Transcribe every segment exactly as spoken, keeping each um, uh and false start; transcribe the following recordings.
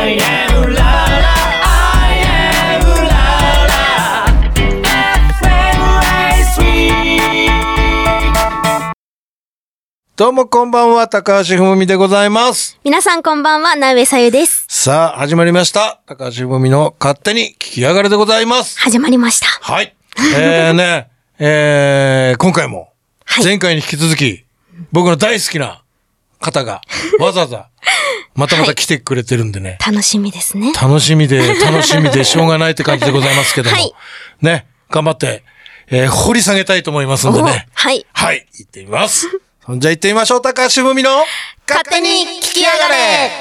I am la la I am la la エフエムエースリー どうもこんばんは、高橋文美でございます。 皆さんこんばんは、名上さゆです。 さあ始まりました、高橋文美の勝手に聞きやがれでございます。 始まりました。 はい。えーね、えー、今回も前回に引き続き、はい、僕の大好きな方がわざわざまたまた来てくれてるんでね、 はい、楽しみですね。 楽しみで楽しみでしょうがないって感じでございますけども、はい、ね、頑張って、えー、掘り下げたいと思いますんでね。 はい。 はい、行ってみます。そんじゃ行ってみましょう。高橋文美の勝手に聞きやがれ。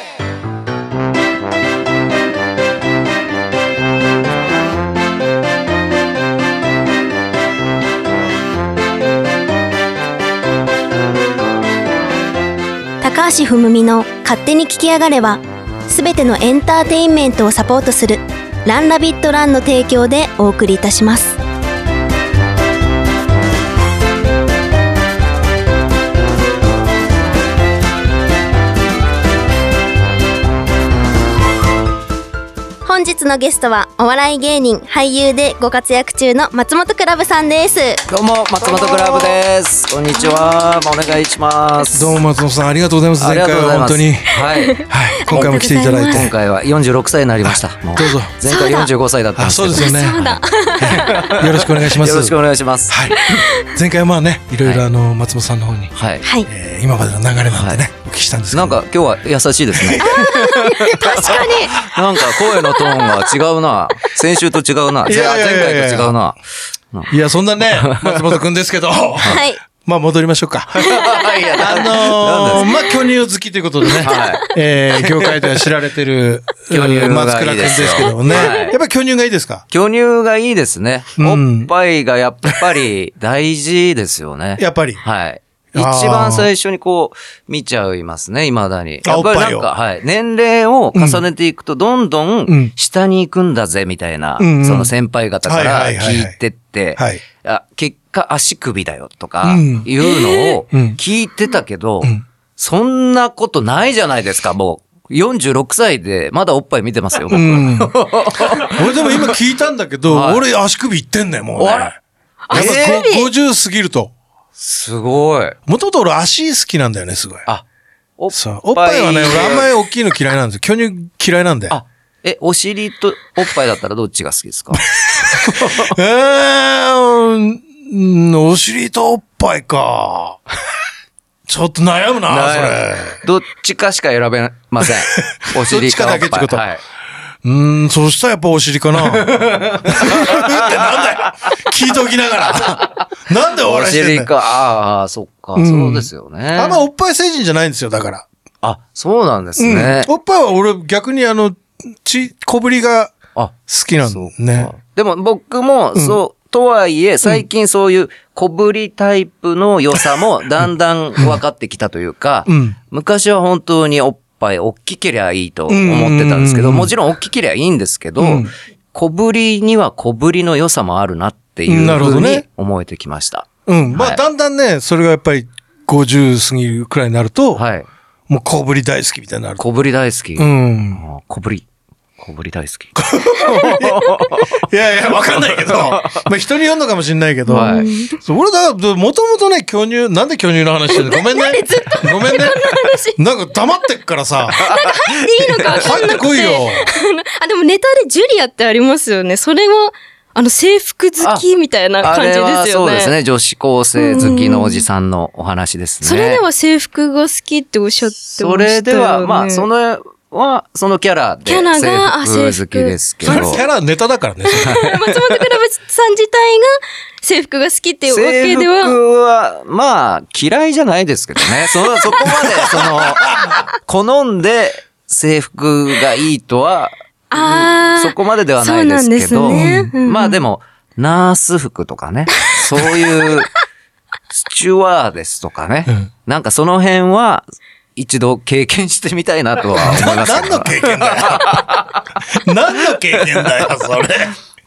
高橋文美の勝手に聞きやがれは、すべてのエンターテインメントをサポートするランラビットランの提供でお送りいたします。本日のゲストはお笑い芸人俳優でご活躍中の松本クラブさんです。 どうも松本クラブです。こんにちは、お願いします。 どうも松本さん、ありがとうございます。前回は本当に、はい、はい、今回も来ていただいて、 今回はよんじゅうろくさいになりました。もうどうぞ。前回よんじゅうごさいだったんですけど。 そうですよね。 そうだよろしくお願いします。 よろしくお願いします。 はい。前回はまあね、いろいろあの松本さんの方に、はい、えー、今までの流れなんてね、お聞きしたんですけど、 なんか今日は優しいですね。 確かに。 なんか声のトーンが違うな。先週と違うな。前回と違うな。 いや、そんなね、松本くんですけど。はい。まあ戻りましょうか。いや、あのー、まあ巨乳好きということでね、はい、えー、業界では知られてる巨乳松倉くんですけどもね、はい、やっぱり巨乳がいいですか？ 巨乳がいいですね。おっぱいがやっぱり大事ですよね。 やっぱり。 はい。一番最初にこう見ちゃいますね、未だに。やっぱりなんか、はい。年齢を重ねていくとどんどん下に行くんだぜ、みたいな、うんうん、その先輩方から聞いてって、あ、結果足首だよとかいうのを聞いてたけど、うんうん、そんなことないじゃないですか、もう。よんじゅうろくさいでまだおっぱい見てますよ、僕。うん、 俺でも今聞いたんだけど、はい、俺足首いってんねん、もうね。やっぱごじゅう過ぎると。 すごい。 もともと俺足好きなんだよね、すごい。 あ、 おっぱい。おっぱいはね、俺あんまり大きいの嫌いなんですよ。巨乳嫌いなんで。 あ、え、お尻とおっぱいだったらどっちが好きですか？ えー、うん、お尻とおっぱいか。ちょっと悩むな、それ。 どっちかしか選べません。お尻かおっぱい。どっちかだけってこと。はい。 うーん、そしたらやっぱお尻かな。ってなんだよ。聞いておきながら。なんでお笑いしてんの？お尻か。ああ、そっか、うん。そうですよね。 あんまおっぱい成人じゃないんですよ、だから。 あ、そうなんですね。 うん、おっぱいは俺逆にあの、ち、小ぶりが好きなんだね。 でも僕も、そう、うん、とはいえ、最近そういう小ぶりタイプの良さもだんだん分かってきたというか、うん、昔は本当におっぱいおっぱい大きけりゃいいと思ってたんですけど、もちろん大きけりゃいいんですけど、うん、小ぶりには小ぶりの良さもあるなっていうふうに思えてきました。 うん。まあ、はい、だんだんね、それがやっぱりごじゅう過ぎるくらいになると、はい、もう小ぶり大好きみたいになる。 小ぶり大好き。 うん。 小ぶり。小ぶり大好き。 いやいや、わかんないけど、まあ人によるのかもしれないけど、はい、俺だ、もともとね、巨乳、なんで巨乳の話してるの？ごめんね。ごめんね。なんか黙ってっからさ。なんか入っていいのか分かんなくて。 入ってこいよ。 あ、でもネタでジュリアってありますよね。それも、あの制服好きみたいな感じですよね。あれはそうですね。女子高生好きのおじさんのお話ですね。 それでは制服が好きっておっしゃってましたよね。 それでは、まあ、その、は、そのキャラで制服好きですけど。 キャラネタだからね。 松本クラブさん自体が制服が好きっていうわけでは。 制服は、まあ、嫌いじゃないですけどね。そ、そこまで、その、好んで制服がいいとは、あそこまでではないですけど、ね、うん、まあでも、ナース服とかね、そういう、スチュワーデスとかね、うん、なんかその辺は、一度経験してみたいなとは思いますけど。 何の経験だよ。何の経験だよ、それ。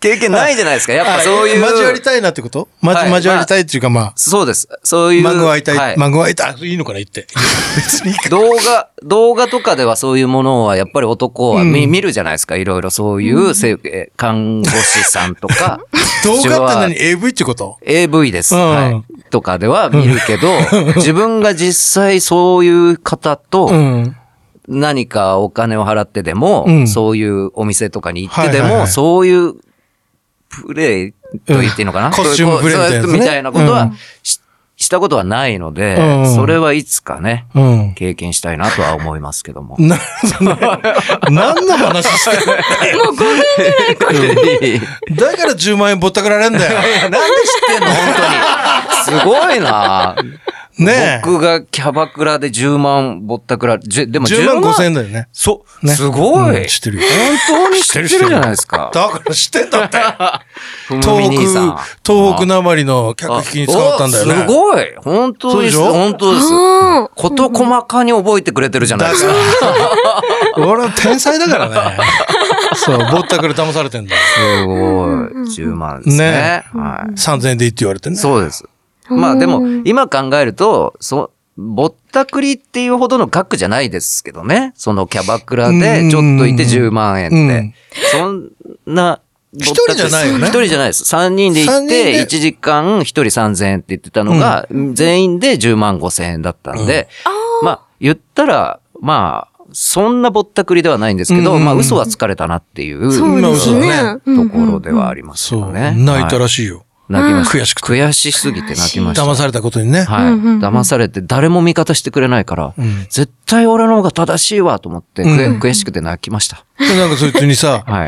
経験ないじゃないですか。やっぱそういう。 交わりたいなってこと、ま、はい、交わりたいっていうかまあ。 そうです。そういう。 まぐわいたい。はい、まぐわいたい。いいのかな言って。別にいいか。 動画、動画とかではそういうものはやっぱり男は見、うん、見るじゃないですか。いろいろそういう、うん、看護師さんとか。 動画って何 エーブイ ってこと ?エーブイ です、うん。はい。とかでは見るけど、自分が実際そういう方と、うん何かお金を払ってでも、うん、そういうお店とかに行ってでも、はいはいはい、そういうプレイと言っていいのかな、うん、 コスチュームプレイみたいな、ね、 みたいなことは、うん、し, したことはないので、うん、それはいつかね、うん、経験したいなとは思いますけども。 なるほどね。何の話してるんだよ。 もうごふんぐらいこれ。 だからじゅうまんえんぼったくられんだよ。 なんで知ってんの本当に。すごいなね僕がキャバクラでじゅうまんぼったくられ、でもじゅうまんごせんえんだよね。 そう。ね、すごい、うん。知ってるよ。 本当に知ってるじゃないですか。 だから知ってんだって。東北、東北なまりの客引きに使ったんだよね。 すごい。本当です。本当です。こと細かに覚えてくれてるじゃないですか。 俺は天才だからね。そう、ぼったくら騙されてんだよ。 すごい。じゅうまんですね。ねはい。さんぜんえんでいいって言われてね。 そうです。まあでも、今考えると、そ、ぼったくりっていうほどの額じゃないですけどね。そのキャバクラでちょっといてじゅうまんえんって。うん、そんな、 一人じゃないよね。 一人じゃないです。三人で行って、いちじかん一人さんぜんえんって言ってたのが、うん、全員でじゅうまんごせんえんだったんで、うん、まあ、言ったら、まあ、そんなぼったくりではないんですけど、うん、まあ、嘘はつかれたなっていう、 そうですね。 ところではありますよね。 そう。泣いたらしいよ。はい泣きました。 悔しくて。 悔しすぎて泣きました。 騙されたことにね。 はい。騙されて誰も味方してくれないから、うん、絶対俺の方が正しいわと思って、うん、悔しくて泣きました。 で、なんかそいつにさ、はい、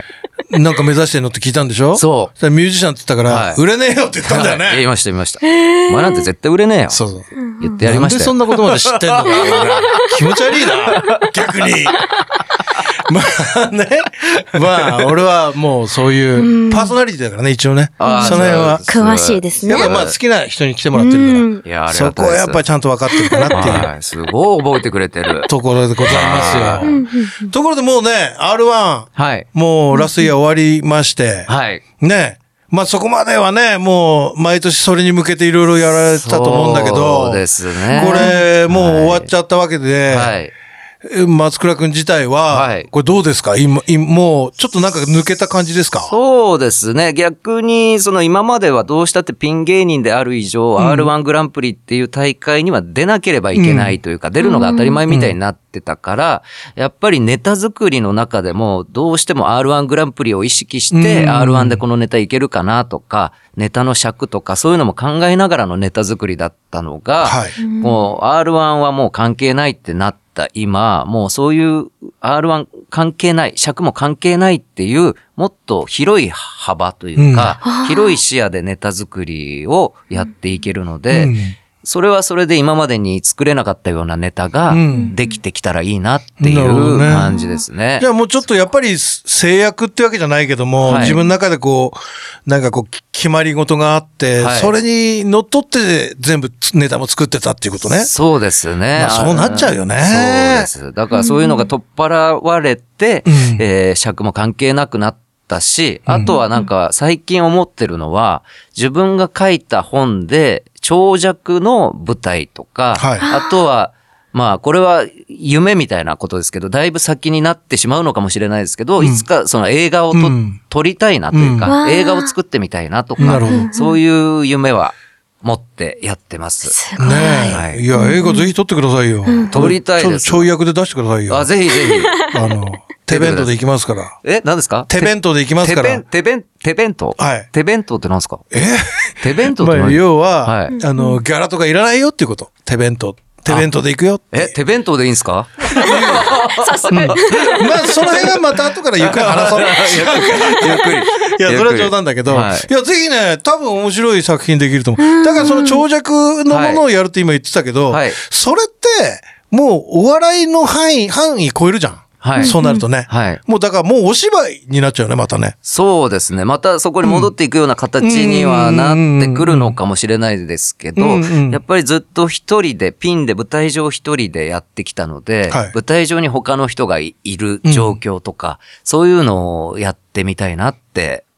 なんか目指してんのって聞いたんでしょそう。 ミュージシャンって言ったから、はい、売れねえよって言ったんだよね。はい、 言いました言いました。お前なんて絶対売れねえよ。 そうそう。 言ってやりましたよ。 なんでそんなことまで知ってんのか気持ち悪いな。逆に。まあね。まあ、俺はもうそういうパーソナリティだからね、一応ね。その辺は。 詳しいですね。 やっぱまあ好きな人に来てもらってるから。いや、そこはやっぱりちゃんと分かってるかなっていう。 はい、すごい覚えてくれてる。 ところでございますよ。ところでもうね、アールワン。 はい。 もうラストイヤー終わりまして。 はい。 ね。まあそこまではね、もう毎年それに向けていろいろやられてたと思うんだけど。 そうですね。 これもう終わっちゃったわけで。はい。松倉くん自体は、はい、これどうですか今、もう、ちょっとなんか抜けた感じですかそうですね。逆に、その今まではどうしたってピン芸人である以上、うん、アールワン グランプリっていう大会には出なければいけないというか、うん、出るのが当たり前みたいになってたから、うん、やっぱりネタ作りの中でも、どうしても アールワン グランプリを意識して、うん、アールワン でこのネタいけるかなとか、ネタの尺とかそういうのも考えながらのネタ作りだったのが、はい、もう アールワン はもう関係ないってなった今、もうそういう アールワン 関係ない、尺も関係ないっていう、もっと広い幅というか、うん、広い視野でネタ作りをやっていけるので、うんそれはそれで今までに作れなかったようなネタができてきたらいいなっていう感じですね。うんねじゃあもうちょっとやっぱり制約ってわけじゃないけども、はい、自分の中でこう、なんかこう決まり事があって、はい、それに乗っ取って全部ネタも作ってたっていうことね。 そうですね。 まあ、そうなっちゃうよね。 そうです。だからそういうのが取っ払われて、うんえー、尺も関係なくなってだし、あとはなんか最近思ってるのは、自分が書いた本で長尺の舞台とか、はい、あとは、まあこれは夢みたいなことですけど、だいぶ先になってしまうのかもしれないですけど、うん、いつかその映画をと、うん、撮りたいなというか、うん、映画を作ってみたいなとか、そういう夢は持ってやってます。 すごい。 ねえ。はい、いや、映画ぜひ撮ってくださいよ。うん、 撮りたいです。 ちょい役で出してくださいよ。 あ、ぜひぜひ。 あの、手弁当で行きますから。 え、何ですか手弁当で行きますから。 手弁、手弁当はい。 手弁当って何ですかえ手弁当って何、 まあ、要は、はい、あの、ギャラとかいらないよっていうこと。手弁当。手弁当で行くよ。 え、手弁当でいいんですか早速。まあ、 その辺はまた後からゆっくり話そう。 ゆっくり。 いや、それは冗談だけど、はい、いや、ぜひね、多分面白い作品できると思う。だからその長尺のものをやるって今言ってたけど、はい、それって、もうお笑いの範囲、範囲超えるじゃん。はい。そうなるとね。はい。もうだからもうお芝居になっちゃうね、またね。 そうですね。またそこに戻っていくような形にはなってくるのかもしれないですけど、やっぱりずっと一人で、ピンで舞台上一人でやってきたので、はい、舞台上に他の人がいる状況とか、うん、そういうのをやってみたいなって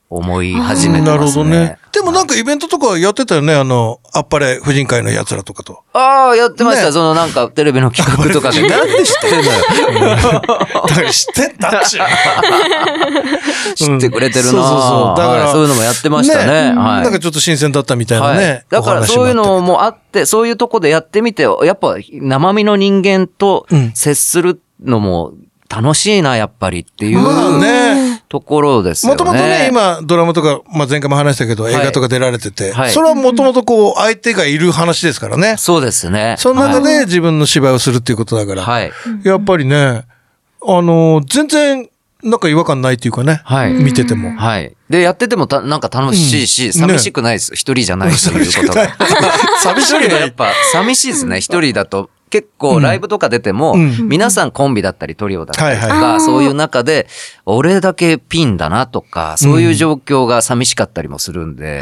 思い始めてますね。なるほどね。 でもなんかイベントとかやってたよね、あの、あっぱれ婦人会の奴らとかと。 ああ、やってました。ね、そのなんかテレビの企画とかで。 なんで知ってんのよ。だから知ってんだっちゅう。 知ってくれてるな、うん、そうそうそう。だから、はい、そういうのもやってましたね。ね、はい。 なんかちょっと新鮮だったみたいなね。はい、 だからそういうのもあって、そういうとこでやってみて、やっぱ生身の人間と接するのも楽しいな、やっぱりっていう。まあね。ところですよね。 もともとね、今、ドラマとか、まあ、前回も話したけど、はい、映画とか出られてて、はい、それはもともとこう、相手がいる話ですからね。 そうですね。 その中で自分の芝居をするっていうことだから、はい、やっぱりね、あの、全然、なんか違和感ないっていうかね、はい、見てても。 はい。で、やっててもた、なんか楽しいし、うん、寂しくないです。一、ね、人じゃないっていうことが。寂しくない。やっぱ、寂しいですね、一人だと。結構ライブとか出ても、うん、皆さんコンビだったりトリオだったりとか、はいはい、そういう中で、俺だけピンだなとか、そういう状況が寂しかったりもするんで、うん、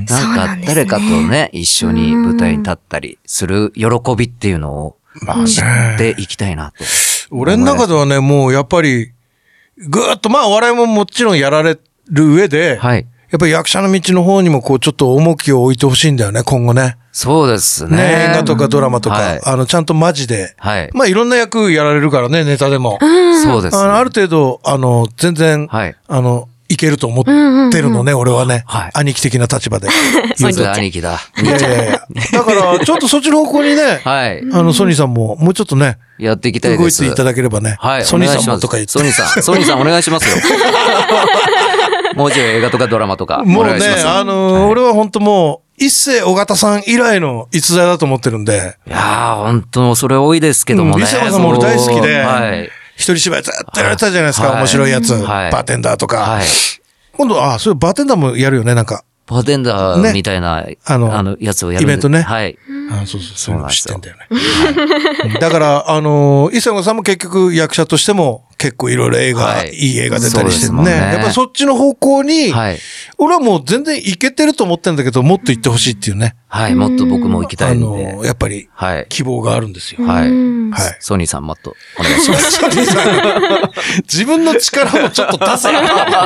なんか誰かとね、一緒に舞台に立ったりする喜びっていうのを知っていきたいなと。 俺の中ではね、もうやっぱり、ぐーっと、まあお笑いももちろんやられる上で、はい、やっぱり役者の道の方にもこうちょっと重きを置いてほしいんだよね、今後ね。 そうですね。 ね、映画とかドラマとか、はい、あの、ちゃんとマジで。はい。まあ、いろんな役やられるからね、ネタでも。 そうですね。 あの、ある程度、あの、全然、はい。あの、いけると思ってるのね、うんうんうん、俺はね。はい。兄貴的な立場で。 そうです、兄貴だ。 いやいやいや。だから、ちょっとそっちの方向にね、はい。あの、ソニーさんも、もうちょっとね、 やっていきたいです。 動いていただければね。はい。ソニーさんもとか言って。 ソニーさん、ソニーさんお願いしますよ。もうちょい映画とかドラマとか。 もうね、あの、はい、俺は本当もう、一世尾形さん以来の逸材だと思ってるんで。 いやー、本当それ多いですけどもね。 一世尾形さんも俺大好きで、はい、一人芝居ずっとやられたじゃないですか、はい、面白いやつ、はい、バーテンダーとか。はい、今度、あ、そういうバーテンダーもやるよね、なんか。 バーテンダーみたいな、ね、あの、あのやつをやる。 イベントね。 はい。 あそうそう、そういうの知ってんだよね。だから、あの、伊勢さんも結局役者としても結構いろいろ映画、はい、いい映画出たりしてるね。やっぱそっちの方向に、はい、俺はもう全然いけてると思ってるんだけど、もっと行ってほしいっていうね。 はい、もっと僕も行きたいんで。 あの、やっぱり、希望があるんですよ。 はい。はい。ソニーさんもっとお願いします。ソニーさん。 自分の力もちょっと出せよ。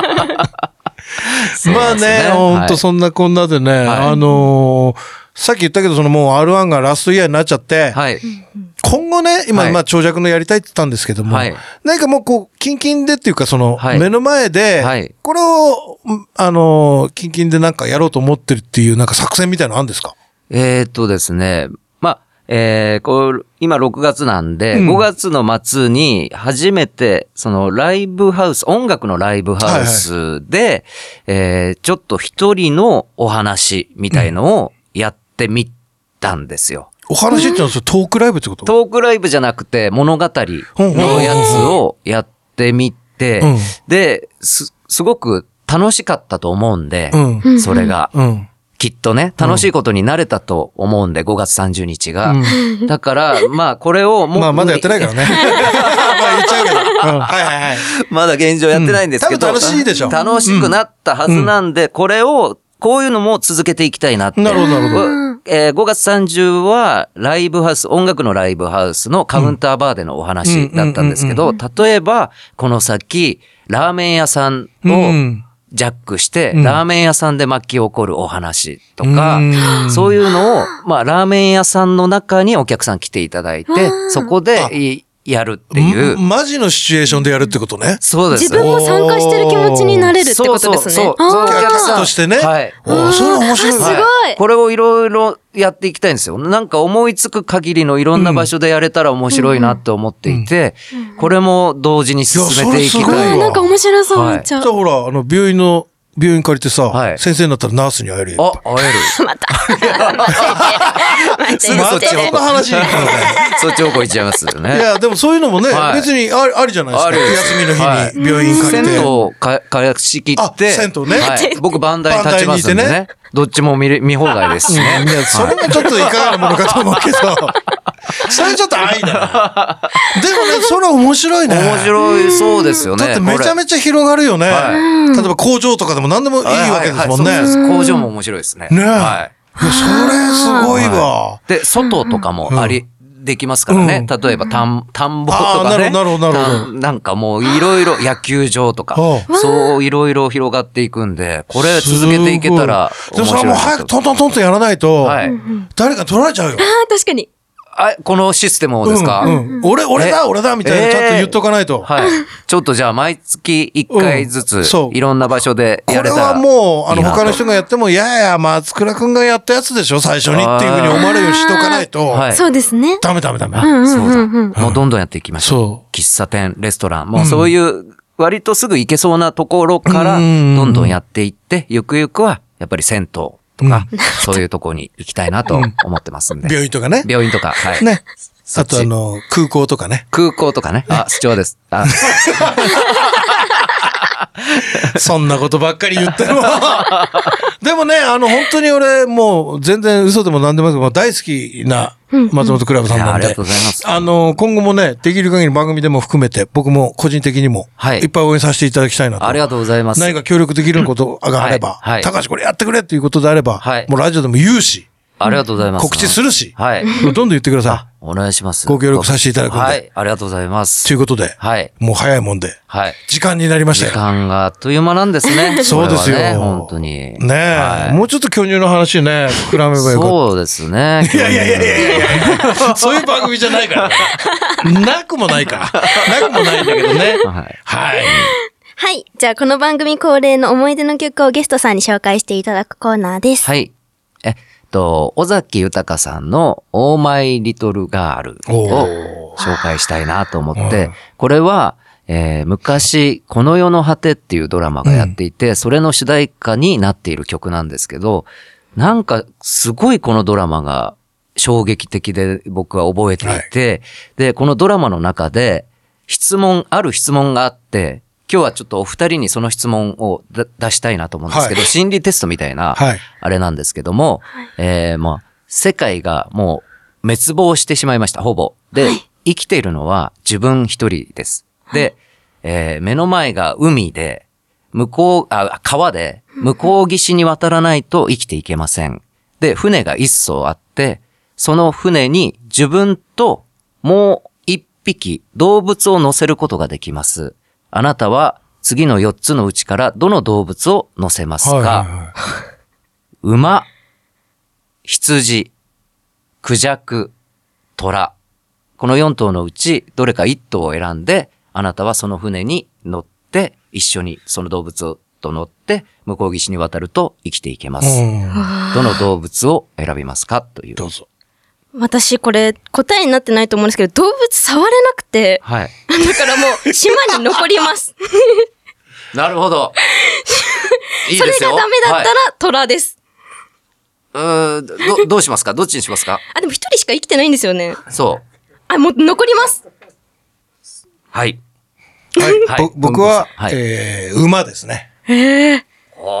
まあね、ほんとそんなこんなでね、はい、あのー、さっき言ったけど、そのもう アールワン がラストイヤーになっちゃって、はい、今後ね、今、はい、まあ長尺のやりたいって言ったんですけども、はい、何かもうこう、キンキンでっていうか、その、はい、目の前で、はい、これを、あのー、キンキンでなんかやろうと思ってるっていうなんか作戦みたいなのあるんですか？ えーっとですね、まあ、えー、こう、今ろくがつなんで、うん、ごがつの末に初めて、そのライブハウス、音楽のライブハウスで、はいはい、えー、ちょっと一人のお話みたいのをやってみたんですよ。 お話ってのはトークライブってこと？ トークライブじゃなくて物語のやつをやってみて、うん、で、す、すごく楽しかったと思うんで、うん、それが。うんきっとね、楽しいことになれたと思うんで、ごがつさんじゅうにちが。うん、だから、まあ、これをもう。 まあ、まだやってないからね。まあ、言っちゃうけど。うん、はいはいはい。 まだ現状やってないんですけど。 うん、多分楽しいでしょ。 楽しくなったはずなんで、うん、これを、こういうのも続けていきたいなって。 なるほど、なるほど。 えー、ごがつさんじゅうは、ライブハウス、音楽のライブハウスのカウンターバーでのお話だったんですけど、例えば、この先、ラーメン屋さんを、うんジャックして、うん、ラーメン屋さんで巻き起こるお話とか、うそういうのを、まあ、ラーメン屋さんの中にお客さん来ていただいて、そこでやるっていう。 マジのシチュエーションでやるってことね。 そうです。 自分も参加してる気持ちになれるってことですね。そうそうそう。 お客さんとしてね。はい。おそれは面白い。 すごい。 これをいろいろやっていきたいんですよ。なんか思いつく限りのいろんな場所でやれたら面白いなって思っていて、うんうん、これも同時に進めていきたい。 なんか面白そう、めっちゃ。 じゃあほら、あの、病院の、病院借りてさ、はい、先生になったらナースに会えるよ。 あ、会える。 また。 すぐそっち方向。話そっち方向行っちゃいますよね。 いや、でもそういうのもね、はい、別にあり、ありじゃないですか。休みの日に病院借りて。 銭湯を貸し切って。 銭湯ね。 はい、僕、バンダイ立ちますんでね。どっちも見れ、見放題ですしね。 いや、それもちょっといかがなものかと思うけど。それちょっと愛だな。でもね、それは面白いね。 面白いそうですよね。 だってめちゃめちゃ広がるよね。はい、例えば工場とかでも何でもいいわけですもんね。はいはいはい、 工場も面白いですね。 ね、はい。いや、それすごいわ。 で、外とかもあり、 できますからね。うん、例えば田ん、田んぼとかね。 なるほど、なるほど。 なんかもういろいろ野球場とか、そういろいろ広がっていくんで、これ続けていけたら面白い。 それはもう早くトントントンとやらないと、はい、誰か取られちゃうよ。 ああ、確かに。 あ、このシステムをですか、 うんうん、俺、俺だ、俺だ、みたいな、ちゃんと言っとかないと。 はい。ちょっとじゃあ、毎月いっかいずつ、いろんな場所でやれたら、 これはもう、あの、他の人がやっても、いやいや、松倉くんがやったやつでしょ、最初にっていうふうに思われるようにしとかないと。 はい。そうですね。 ダメダメダメ。 そうだ。もうどんどんやっていきましょう。喫茶店、レストラン、もうそういう、割とすぐ行けそうなところから、どんどんやっていって、ゆくゆくは、やっぱり銭湯とか、そういうとこに行きたいなと思ってますんで。 病院とかね。 病院とか、はい。 ね。あとあの、空港とかね。 空港とかね。あ、主張です。あそんなことばっかり言ってるわ。でもね、あの、本当に俺、もう全然嘘でも何でもないけど、大好きな松本クラブさんなんで。 ありがとうございます。 あの、今後もね、できる限り番組でも含めて、僕も個人的にも、はい。いっぱい応援させていただきたいなと。 ありがとうございます。 何か協力できることがあれば、はい。高橋これやってくれっていうことであれば、はい。もうラジオでも言うし。 ありがとうございます。 告知するし。 はい。 どんどん言ってください。 お願いします。 ご協力させていただくんで。 はい。ありがとうございます。 ということで。はい。もう早いもんで。はい。時間になりましたよ。 時間があっという間なんですね。 そうですよ。 本当に。 ねえ。もうちょっと巨乳の話ね、膨らめばよかった。 そうですね。 いやいやいやいやいやそういう番組じゃないから。なくもないから。なくもないんだけどね。はい。はい。 はい。じゃあ、この番組恒例の思い出の曲をゲストさんに紹介していただくコーナーです。 はい。え。と、尾崎豊さんのオーマイリトルガールを紹介したいなと思って、これは、えー、昔、この世の果てっていうドラマがやっていて、うん、それの主題歌になっている曲なんですけど、なんかすごいこのドラマが衝撃的で僕は覚えていて、はい、で、このドラマの中で質問、ある質問があって、今日はちょっとお二人にその質問を出したいなと思うんですけど、はい、心理テストみたいな、あれなんですけども、はい、えー、まあ、世界がもう滅亡してしまいました、ほぼ。で、はい、生きているのは自分一人です。で、はい、えー、目の前が海で、向こう、あ、川で、向こう岸に渡らないと生きていけません。で、船が一艘あって、その船に自分ともう一匹動物を乗せることができます。あなたは次のよっつのうちからどの動物を乗せますか、はいはいはい、馬、羊、クジャク、虎。このよん頭のうちどれかいっ頭を選んで、あなたはその船に乗って一緒にその動物と乗って向こう岸に渡ると生きていけます。どの動物を選びますかという。 どうぞ。 私これ答えになってないと思うんですけど、動物触れなくて、はい。だからもう島に残ります。 なるほど。いいですよ。 それがダメだったら虎です。 はい、うーん、ど、どうしますか？どっちにしますか？ あ、でも一人しか生きてないんですよね。 そう。 あ、もう残ります。 はい。 はい。はい、僕は、はい、えー、馬ですね。 へー。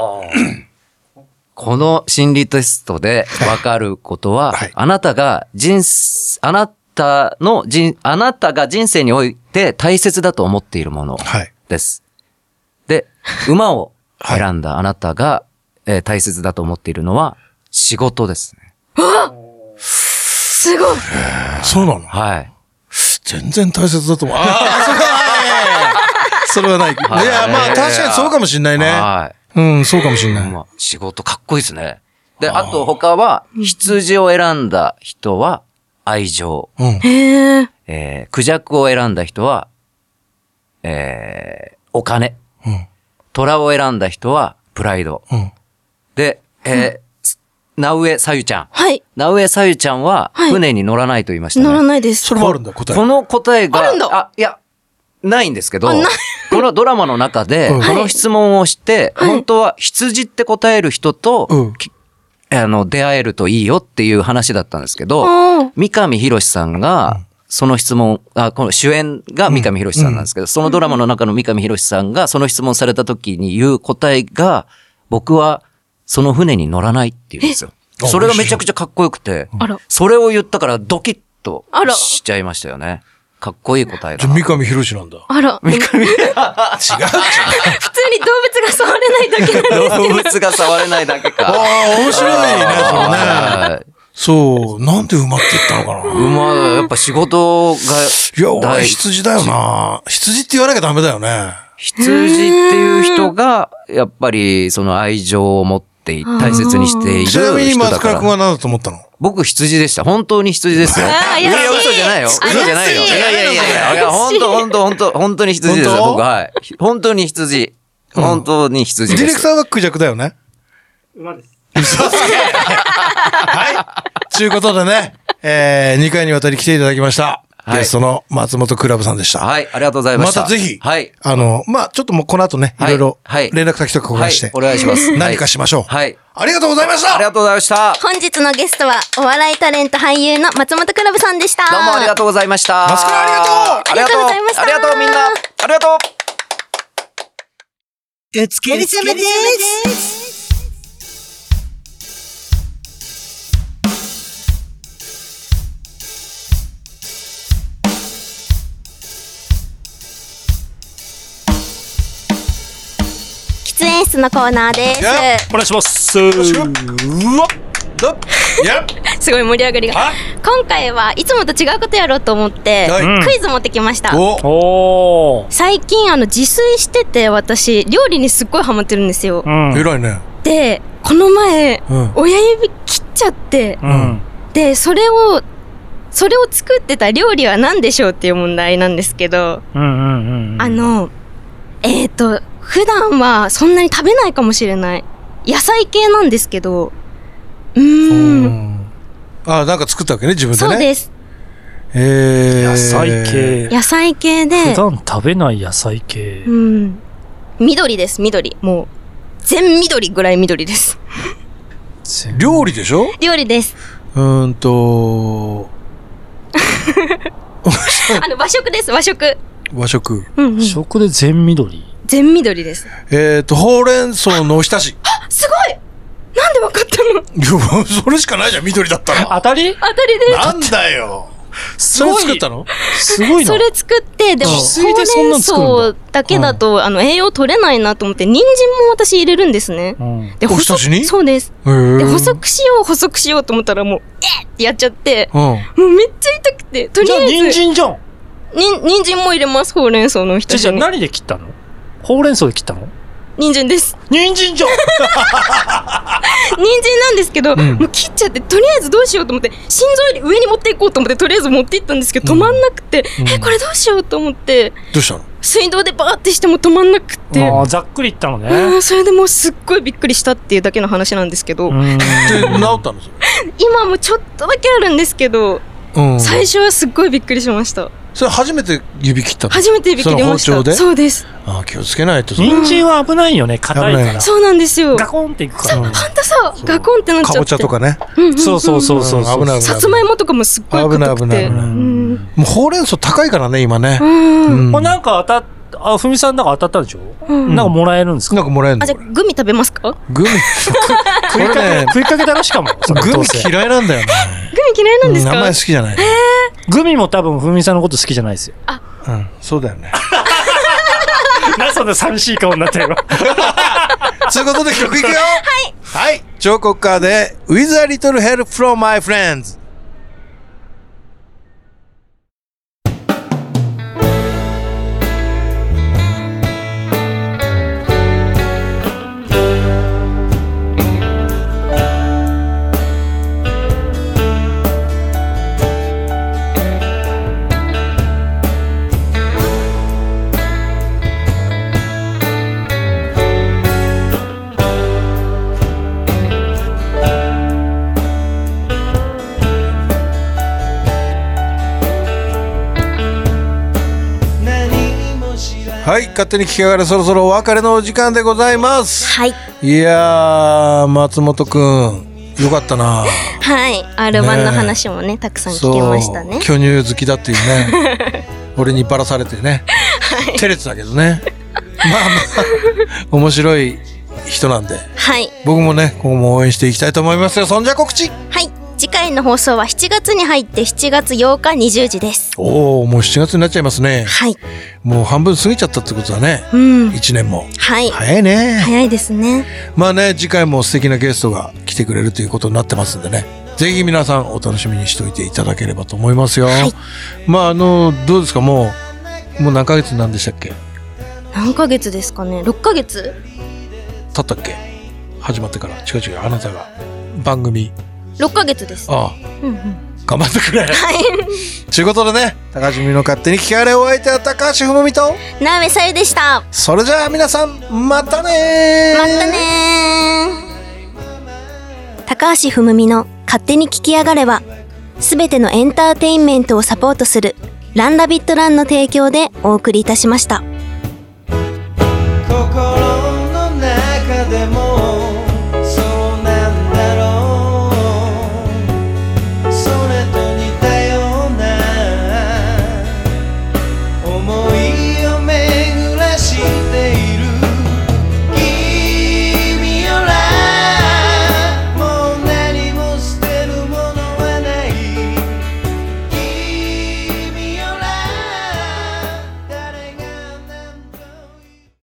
この心理テストでわかることは、はい、あなたが人、あなたの人、あなたが人生において大切だと思っているものです。はい、で、馬を選んだあなたが、はい、えー、大切だと思っているのは仕事ですね。 あ、すごい。 そうなの？ はい。 全然大切だと思う。ああ、それは、それはない。いや、まあ確かにそうかもしんないね。はい。うん、そうかもしれない。まあ、 仕事かっこいいですね。で、あと他は、羊を選んだ人は愛情。うん、へー。えー、クジャクを選んだ人は、えー、お金。うん、虎を選んだ人はプライド。うん、で、えー、直江さゆちゃん。 はい。 直江さゆちゃんは、船に乗らないと言いましたね。 乗らないです。 それもあるんだ、答え。 この答えが、 あるんだ。 あ、いや、ないんですけど、このドラマの中で、この質問をして、はい、本当は羊って答える人と、うん、あの、出会えるといいよっていう話だったんですけど、三上博史さんが、その質問、あ、この主演が三上博史さんなんですけど、うん、そのドラマの中の三上博史さんがその質問された時に言う答えが、僕はその船に乗らないって言うんですよ。それがめちゃくちゃかっこよくて、それを言ったからドキッとしちゃいましたよね。かっこいい答えだ。 三上博史なんだ。 あら。 三上。違う。 普通に動物が触れないだけなんですけど。 動物が触れないだけか。 ああ、面白いね、それね。 そう、なんで埋まっていったのかな。 馬、やっぱ仕事が。 いや、俺羊だよな。羊って言わなきゃダメだよね。 羊っていう人が、やっぱりその愛情を持って大切にしている人だから。 ちなみに松倉君は何だと思ったの？ 僕羊でした。本当に羊ですよ。いやいや、嘘じゃないよ。嘘じゃないよ。いやいやいやいや、いや、本当本当本当本当に羊ですよ。僕はい。本当に羊。本当に羊です。 ディレクターはクジャクだよね。 馬です。 嘘つけ。はい。ということでね、えー、にかいにわたり来ていただきました。はい、ゲストの松本クラブさんでした。 はい、ありがとうございました。 またぜひ、 はい。 あの、まあちょっともうこの後ね、はい、いろいろ、連絡先とか交換して、はい、 お願いします。 何かしましょう。 はい。 ありがとうございました。 ありがとうございました。 本日のゲストは、お笑いタレント俳優の松本クラブさんでした。 どうもありがとうございました。 松倉ありがとう。 ありがとうございました。 ありがとうみんな。ありがとう。 お疲れ様です。 喫煙室のコーナーです。 お願いします。 うわっすごい盛り上がりが。今回はいつもと違うことやろうと思って、はい、クイズ持ってきました。 お最近あの自炊してて、私料理にすっごいハマってるんですよ。 うん、偉いね。 でこの前、うん、親指切っちゃって、うん、でそれをそれを作ってた料理は何でしょうっていう問題なんですけど、 うんうんうん、 あのえっと普段はそんなに食べないかもしれない野菜系なんですけど、うーん。 あ、なんか作ったわけね、自分でね。 そうです。 えー、 野菜系。 野菜系で。 普段食べない野菜系。 うん。緑です、緑。もう、全緑ぐらい緑です。 料理でしょ？ 料理です。 うーんとあの、和食です、和食。 和食。 うんうん、 食で全緑。 全緑です。 えっと、ほうれん草のおひたし。 すごい！なんでわかったの？ いや、それしかないじゃん、緑だったら。 当たり？ 当たりです。 なんだよ。それ作ったの？ すごいな。 それ作って、でも、ほうれん草だけだと、うん、あの、栄養取れないなと思って、人参も私入れるんですね。うん、で、 おひたしに？ そうです。で、細くしよう、細くしようと思ったら、もう、えーってやっちゃって、うん、もうめっちゃ痛くて、とりあえず。 じゃあ、人参じゃん。 に、人参も入れます、ほうれん草のおひたしに。 じゃあ、何で切ったの？ほうれん草で切ったの？ 人参です。 人参じゃん。 人参なんですけど、うん、もう切っちゃって、とりあえずどうしようと思って、心臓より上に持っていこうと思って、とりあえず持っていったんですけど、止まんなくて、うん、え、これどうしようと思って、 どうしたの？ 水道でバーってしても止まんなくて。 ああ、ざっくりいったのね。 うん、それでもうすっごいびっくりしたっていうだけの話なんですけど。 で、治ったの？それ。 今もちょっとだけあるんですけど、うん、最初はすっごいびっくりしました。 それ初めて指切ったの？ 初めて指切りました。 その包丁で？ そうです。 ああ、気をつけないと。 人参は危ないよね、硬いから。 そうなんですよ。 ガコンっていくから。 そう、ほんとそう。ガコンってなっちゃって。 かぼちゃとかね。 そうそうそうそう。 危ない危ない。 さつまいもとかもすっごい硬くて。 危ない危ない。もうほうれん草高いからね、今ね。 うん。 なんか当たっあ、ふみさんなんか当たったでしょ？うん、なんかもらえるんですか？ なんかもらえるの？ あ、じゃあグミ食べますか？ グミ食いかけ、ね、食いかけだろしかも。 グミ嫌いなんだよね。 グミ嫌いなんですか？ 名前好きじゃない。 グミも多分ふみさんのこと好きじゃないですよ。 あ、 うん、そうだよね。 な、そんな寂しい顔になってるわ。 ということで曲いくよ。 はい。 はい。ジョーコッカーで With a little help from my friends。はい、勝手に聞きながらそろそろお別れのお時間でございます。 はい。 いやー、松本くん、よかったな。 はい、アールワン の話もね、たくさん聞けましたね。 巨乳好きだっていうね。俺にばらされてね。はい、照れてたけどね。まあまあ、面白い人なんで。 はい。 僕もね、今後も応援していきたいと思いますよ。そんじゃ告知。 はい。次回の放送はしちがつに入ってしちがつようかにじゅうじです。 おお、もうしちがつになっちゃいますね。 はい。 もう半分過ぎちゃったってことだね。 うん。 いちねんも。 はい。 早いね。 早いですね。 まあね、次回も素敵なゲストが来てくれるということになってますんでね。 ぜひ皆さんお楽しみにしておいていただければと思いますよ。 はい、 まああのどうですか、もうもう何ヶ月なんでしたっけ？ 何ヶ月ですかね。ろっかげつ経ったっけ？始まってから。違う違う、あなたが番組ろっかげつです。 ああ、うんうん、頑張ってくれ。 はいということでね、高橋文美の勝手に聞きあれ、お相手は高橋文美となめさゆでした。 それじゃあ皆さんまたねー。 またねー。高橋文美の勝手に聞きやがれは、すべてのエンターテインメントをサポートするランラビットランの提供でお送りいたしました。